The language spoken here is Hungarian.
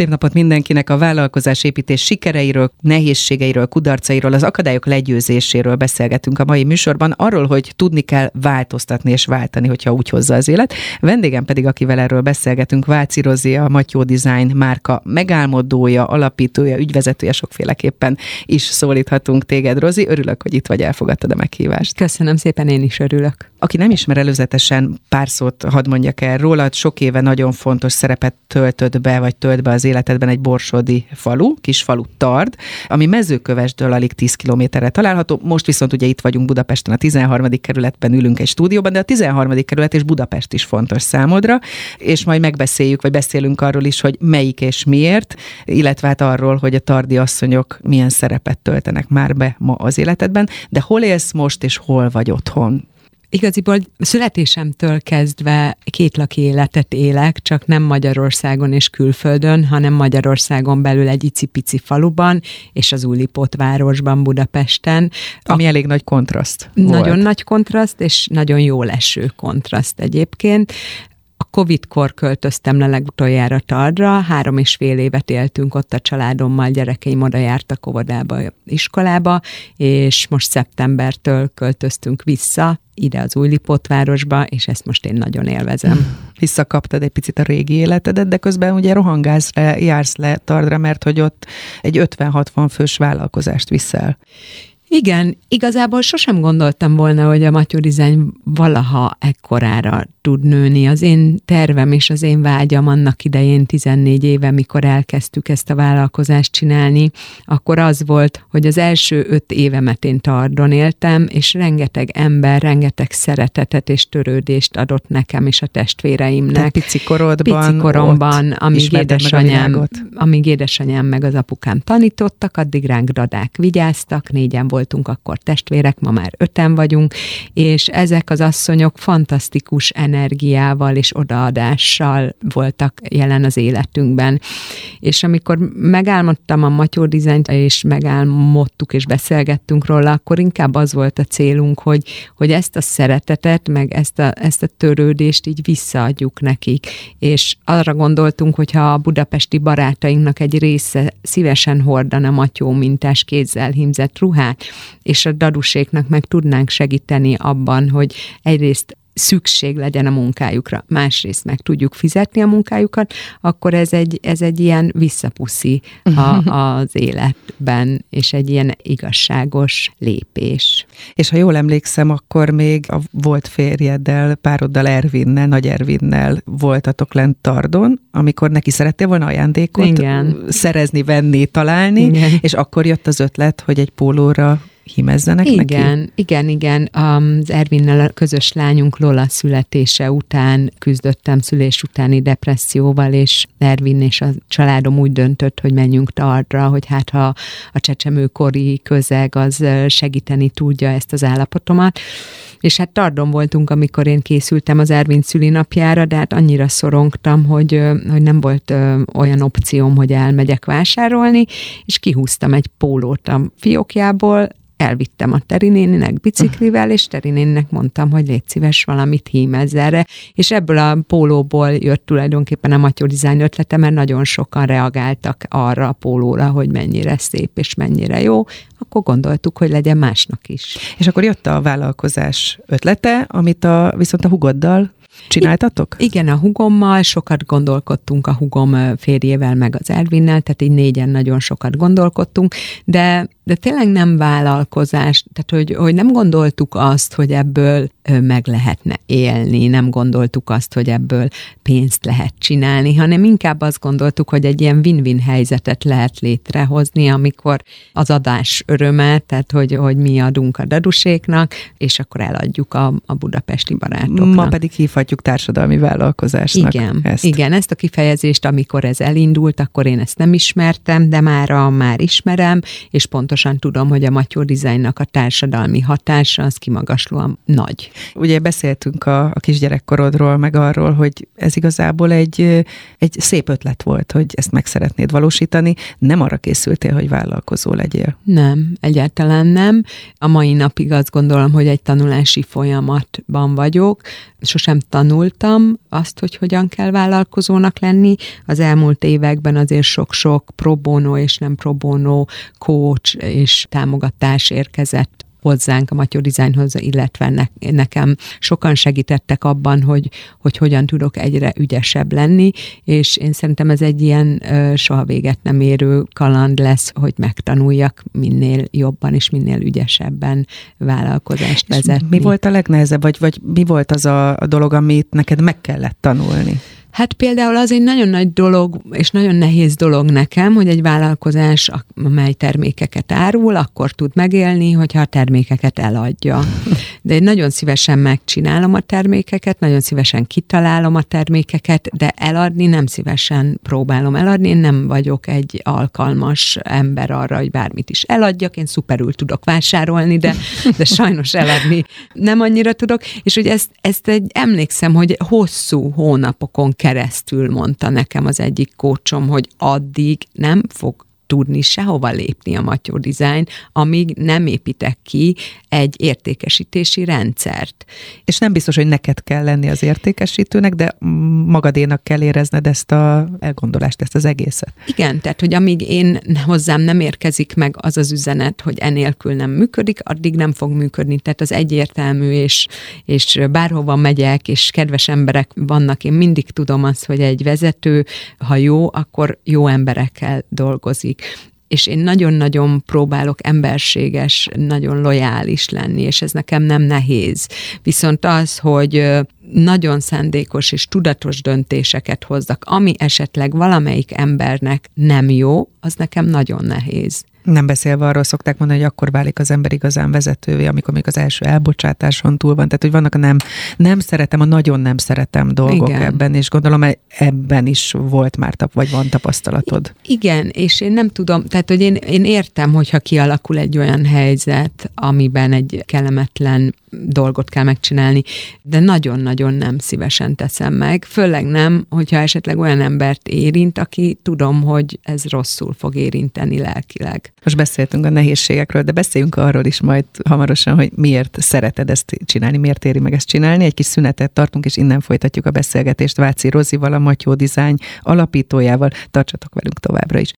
Szép napot mindenkinek! A vállalkozásépítés sikereiről, nehézségeiről, kudarcairól, az akadályok legyőzéséről beszélgetünk a mai műsorban, arról, hogy tudni kell változtatni és váltani, hogyha úgy hozza az élet. Vendégem pedig, akivel erről beszélgetünk, Váci Rozi, a Matyó Design márka megálmodója, alapítója, ügyvezetője, sokféleképpen is szólíthatunk téged, Rozi. Örülök, hogy itt vagy, elfogadtad a meghívást. Köszönöm szépen, én is örülök. Aki nem ismer előzetesen, pár szót hadd mondjak el rólad. Sok éve nagyon fontos szerepet tölt be az életedben egy borsodi falu, kisfalu Tard, ami Mezőkövesdől alig 10 kilométerre található. Most viszont ugye itt vagyunk Budapesten, a 13. kerületben ülünk egy stúdióban, de a 13. kerület és Budapest is fontos számodra, és majd megbeszéljük, vagy beszélünk arról is, hogy melyik és miért, illetve hát arról, hogy a tardi asszonyok milyen szerepet töltenek már be ma az életedben, de hol élsz most, és hol vagy otthon? Igaziból születésemtől kezdve kétlaki életet élek, csak nem Magyarországon és külföldön, hanem Magyarországon belül egy icipici faluban, és az Újlipótvárosban, Budapesten. Ami elég nagy kontraszt Nagyon volt. nagy kontraszt, és nagyon jól eső kontraszt egyébként. A Covid-kor költöztem le legutoljára Tardra, 3,5 évet éltünk ott a családommal, gyerekeim oda jártak óvodába, iskolába, és most szeptembertől költöztünk vissza ide az Újlipótvárosba, és ezt most én nagyon élvezem. Visszakaptad egy picit a régi életedet, de közben ugye jársz le Tardra, mert hogy ott egy 50-60 fős vállalkozást viszel. Igen, igazából sosem gondoltam volna, hogy a Matyó Design valaha ekkorára tud nőni. Az én tervem és az én vágyam annak idején 14 éve, mikor elkezdtük ezt a vállalkozást csinálni, akkor az volt, hogy az első 5 évemet én Tardon éltem, és rengeteg ember, rengeteg szeretetet és törődést adott nekem és a testvéreimnek. Pici koromban, amíg édesanyám meg az apukám tanítottak, addig ránk dadák vigyáztak, 4-en voltunk akkor testvérek, ma már 5-en vagyunk, és ezek az asszonyok fantasztikus energiával és odaadással voltak jelen az életünkben. És amikor megálmodtam a Matyó Designt, és megálmodtuk és beszélgettünk róla, akkor inkább az volt a célunk, hogy ezt a szeretetet, meg ezt a törődést így visszaadjuk nekik. És arra gondoltunk, hogyha a budapesti barátainknak egy része szívesen hordana Matyó mintás kézzel hímzett ruhát, és a daduséknak meg tudnánk segíteni abban, hogy egyrészt szükség legyen a munkájukra, másrészt meg tudjuk fizetni a munkájukat, akkor ez egy ilyen visszapuszi az életben, és egy ilyen igazságos lépés. És ha jól emlékszem, akkor még a volt férjeddel, pároddal, Ervinnel, Nagy Ervinnel voltatok lent Tardon, amikor neki szerettél volna ajándékot szerezni, venni, találni, igen. És akkor jött az ötlet, hogy egy pólóra hímezzenek neki? Igen. Az Ervinnel a közös lányunk Lola születése után küzdöttem szülés utáni depresszióval, és Ervin és a családom úgy döntött, hogy menjünk Tardra, hogy hát ha a csecsemőkori közeg az segíteni tudja ezt az állapotomat. És hát Tardon voltunk, amikor én készültem az Ervin szülinapjára, de hát annyira szorongtam, hogy nem volt olyan opcióm, hogy elmegyek vásárolni, és kihúztam egy pólót a fiókjából, elvittem a Teri néninek biciklivel, és Teri néninek mondtam, hogy légy szíves, valamit hímezz erre, és ebből a pólóból jött tulajdonképpen a Matyó Design ötlete, mert nagyon sokan reagáltak arra a pólóra, hogy mennyire szép és mennyire jó, akkor gondoltuk, hogy legyen másnak is. És akkor jött a vállalkozás ötlete, amit viszont a húgoddal csináltatok? Igen, a húgommal sokat gondolkodtunk, a húgom férjével meg az Ervinnel, tehát így 4-en nagyon sokat gondolkodtunk, de tényleg nem vállalkozás, tehát hogy nem gondoltuk azt, hogy ebből meg lehetne élni, nem gondoltuk azt, hogy ebből pénzt lehet csinálni, hanem inkább azt gondoltuk, hogy egy ilyen win-win helyzetet lehet létrehozni, amikor az adás öröme, tehát hogy mi adunk a daduséknak, és akkor eladjuk a budapesti barátoknak. Ma pedig hívhatjuk társadalmi vállalkozásnak. Igen, ezt a kifejezést, amikor ez elindult, akkor én ezt nem ismertem, de már ismerem, és pontosan tudom, hogy a Matyó Designnak a társadalmi hatása az kimagaslóan nagy. Ugye beszéltünk a kisgyerekkorodról, meg arról, hogy ez igazából egy szép ötlet volt, hogy ezt meg szeretnéd valósítani. Nem arra készültél, hogy vállalkozó legyél? Nem, egyáltalán nem. A mai napig azt gondolom, hogy egy tanulási folyamatban vagyok. Sosem tanultam azt, hogy hogyan kell vállalkozónak lenni. Az elmúlt években azért sok-sok pro bono és nem pro bono coach és támogatás érkezett hozzánk a Matyó Designhoz, illetve nekem sokan segítettek abban, hogy hogyan tudok egyre ügyesebb lenni, és én szerintem ez egy ilyen soha véget nem érő kaland lesz, hogy megtanuljak minél jobban és minél ügyesebben vállalkozást vezetni. Mi volt a legnehezebb, vagy mi volt az a dolog, amit neked meg kellett tanulni? Hát például az egy nagyon nagy dolog, és nagyon nehéz dolog nekem, hogy egy vállalkozás, amely termékeket árul, akkor tud megélni, hogyha a termékeket eladja. De én nagyon szívesen megcsinálom a termékeket, nagyon szívesen kitalálom a termékeket, de eladni nem szívesen próbálom eladni. Én nem vagyok egy alkalmas ember arra, hogy bármit is eladjak. Én szuperül tudok vásárolni, de sajnos eladni nem annyira tudok. És hogy ezt emlékszem, hogy hosszú hónapokon keresztül mondta nekem az egyik coachom, hogy addig nem fog tudni sehova lépni a Matyó Design, amíg nem építek ki egy értékesítési rendszert. És nem biztos, hogy neked kell lenni az értékesítőnek, de magadénak kell érezned ezt az elgondolást, ezt az egészet. Igen, tehát, hogy amíg hozzám nem érkezik meg az az üzenet, hogy enélkül nem működik, addig nem fog működni. Tehát az egyértelmű, és bárhova megyek, és kedves emberek vannak, én mindig tudom azt, hogy egy vezető, ha jó, akkor jó emberekkel dolgozik. És én nagyon-nagyon próbálok emberséges, nagyon lojális lenni, és ez nekem nem nehéz. Viszont az, hogy nagyon szándékos és tudatos döntéseket hozzak, ami esetleg valamelyik embernek nem jó, az nekem nagyon nehéz. Nem beszélve arról szokták mondani, hogy akkor válik az ember igazán vezetővé, amikor még az első elbocsátáson túl van. Tehát, hogy vannak a nem szeretem, a nagyon nem szeretem dolgok. Igen. Ebben, és gondolom, ebben is volt már vagy van tapasztalatod. Igen, és én nem tudom, tehát, hogy én értem, hogyha kialakul egy olyan helyzet, amiben egy kellemetlen dolgot kell megcsinálni, de nagyon-nagyon nem szívesen teszem meg. Főleg nem, hogyha esetleg olyan embert érint, aki tudom, hogy ez rosszul fog érinteni lelkileg. Most beszéltünk a nehézségekről, de beszéljünk arról is majd hamarosan, hogy miért szereted ezt csinálni, miért éri meg ezt csinálni. Egy kis szünetet tartunk, és innen folytatjuk a beszélgetést Váci Rozival, a Matyó Design alapítójával. Tartsatok velünk továbbra is.